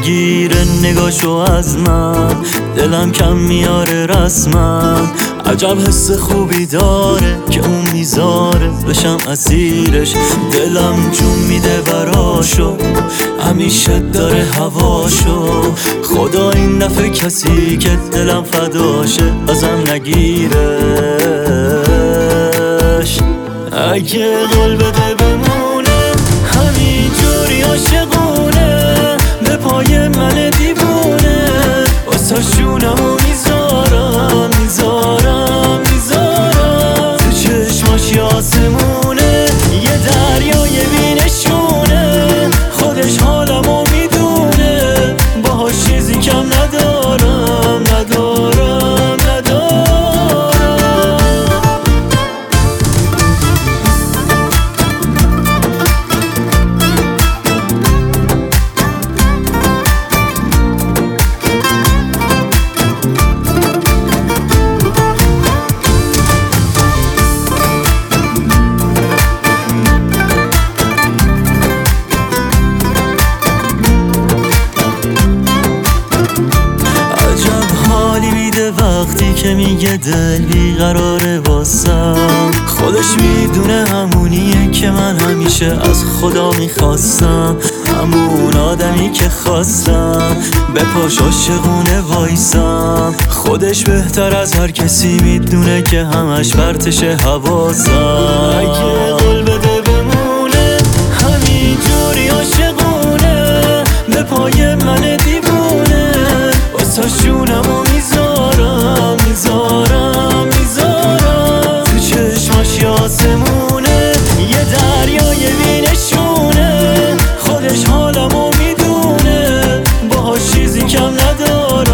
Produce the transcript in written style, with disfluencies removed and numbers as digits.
میگیره نگاشو از من، دلم کم میاره رسما. عجب حس خوبی داره که اون میذاره بشم اسیرش، دلم جون میده براشو، همیشه داره هواشو. خدا این دفعه کسی که دلم فداشه ازم نگیرش. اگه قول بده بمونه همینجوری عاشقونه، به پای من دیوونه واسه شونمو میذارم تو چشماش یه آسمونه، یه دریای بینشونه، خودش حالمو میدونه، باهاش چیزی کم ندارم. وقتی که میگه دل بیقراره واسم، خودش میدونه همونیه که من همیشه از خدا میخواستم، همون آدمی که خواستم به پاش عاشقونه وایسم. خودش بهتر از هر کسی میدونه که همش پرتشه حواسم. اگه قول بده بمونه همینجوری عاشقونه، به پای من دیوونه واسه شونمو میذارم تو چشماش یه آسمونه، یه دریای بینشونه، خودش حالمو میدونه، باهاش چیزی کم ندارم.